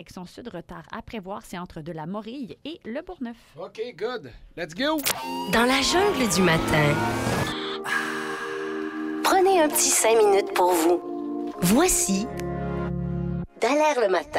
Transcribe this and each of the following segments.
direction sud, retard à prévoir. C'est entre de la Morille et le Bourgneuf. OK, good. Let's go! Dans la jungle du matin, prenez un petit 5 minutes pour vous. Voici Dallaire le matin.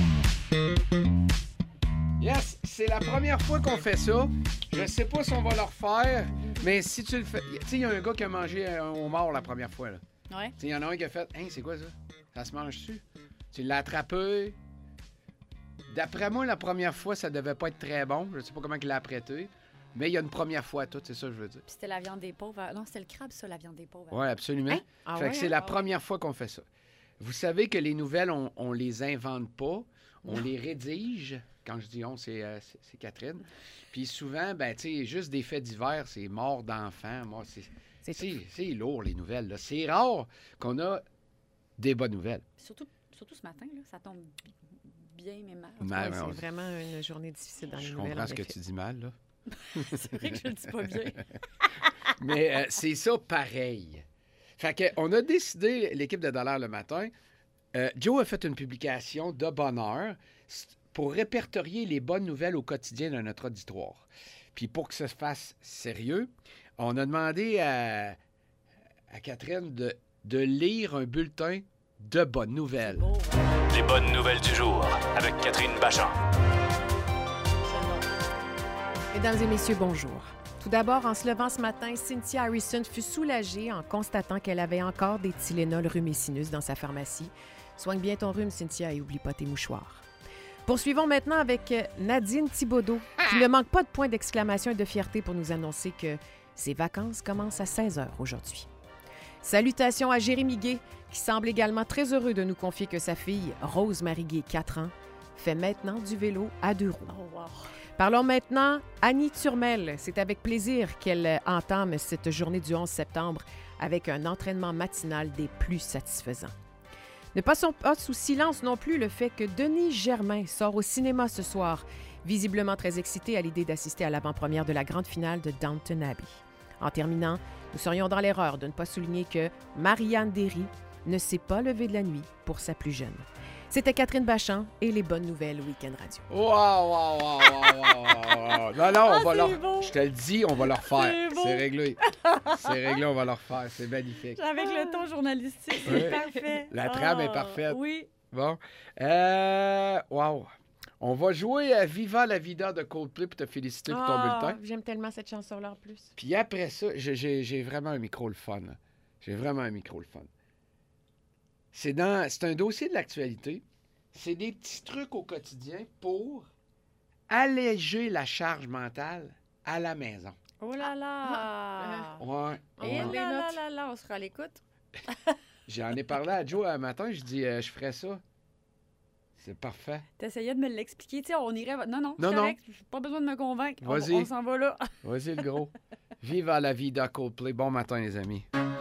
Yes, c'est la première fois qu'on fait ça. Je sais pas si on va le refaire, mais si tu le fais... Tu sais, il y a un gars qui a mangé un homard la première fois, là. Ouais. Il y en a un qui a fait « Hein, c'est quoi ça? Ça se mange-tu? » Tu l'as attrapé. D'après moi, la première fois, ça devait pas être très bon. Je sais pas comment il l'a apprêté. Mais il y a une première fois à tout, c'est ça que je veux dire. Puis c'était la viande des pauvres. Non, c'était le crabe, ça, la viande des pauvres. Oui, absolument. Hein? Ah fait ouais, que c'est hein? la première fois qu'on fait ça. Vous savez que les nouvelles, on les invente pas. On les rédige. Quand je dis on, c'est Catherine. Puis souvent, ben tu sais, juste des faits divers, c'est mort d'enfants. Moi, c'est lourd, les nouvelles, là. C'est rare qu'on a des bonnes nouvelles. Surtout ce matin, là, ça tombe bien, mais mal. Ouais, C'est vraiment une journée difficile dans les je nouvelles. comprends ce que en effet. tu dis mal, là. C'est vrai que je le dis pas bien. Mais c'est ça pareil. Fait que on a décidé, l'équipe de Dallaire le matin, Joe a fait une publication de bonne heure pour répertorier les bonnes nouvelles au quotidien de notre auditoire. Puis pour que ça se fasse sérieux, on a demandé à Catherine de lire un bulletin de bonnes nouvelles. Beau, hein? Les bonnes nouvelles du jour avec Catherine Bachand. Mesdames et messieurs, bonjour. Tout d'abord, en se levant ce matin, Cynthia Harrison fut soulagée en constatant qu'elle avait encore des Tylenol rhumicinus dans sa pharmacie. Soigne bien ton rhume, Cynthia, et oublie pas tes mouchoirs. Poursuivons maintenant avec Nadine Thibodeau, qui ne manque pas de points d'exclamation et de fierté pour nous annoncer que ses vacances commencent à 16h aujourd'hui. Salutations à Jérémy Gay, qui semble également très heureux de nous confier que sa fille, Rose-Marie Gay, 4 ans, fait maintenant du vélo à 2 roues. Oh, wow. Parlons maintenant Annie Turmel. C'est avec plaisir qu'elle entame cette journée du 11 septembre avec un entraînement matinal des plus satisfaisants. Ne passons pas sous silence non plus le fait que Denis Germain sort au cinéma ce soir, visiblement très excité à l'idée d'assister à l'avant-première de la grande finale de Downton Abbey. En terminant, nous serions dans l'erreur de ne pas souligner que Marianne Derry ne s'est pas levée de la nuit pour sa plus jeune. C'était Catherine Bachand et les bonnes nouvelles Week-end Radio. Wow. Non, on va leur... beau. Je te le dis, on va leur faire. C'est beau. C'est réglé. C'est réglé, on va leur faire. C'est magnifique. Avec le ton journalistique, c'est Ouais. parfait. La trame est parfaite. Oui. Bon. Wow. On va jouer à Viva la Vida de Coldplay pour te féliciter pour ton bulletin. J'aime tellement cette chanson-là en plus. Puis après ça, j'ai vraiment un micro le fun. Là. J'ai vraiment un micro le fun. C'est un dossier de l'actualité. C'est des petits trucs au quotidien pour alléger la charge mentale à la maison. Oh là là. Ouais. Et On les là, note. là, là, on sera à l'écoute. J'en ai parlé à Joe un matin, je dis je ferais ça. C'est parfait. T'essayais de me l'expliquer. Tu sais, on irait... Non, Non, c'est correct. Pas besoin de me convaincre. Vas-y. On s'en va là. Vas-y le gros. Viva la Vida Coldplay. Bon matin les amis.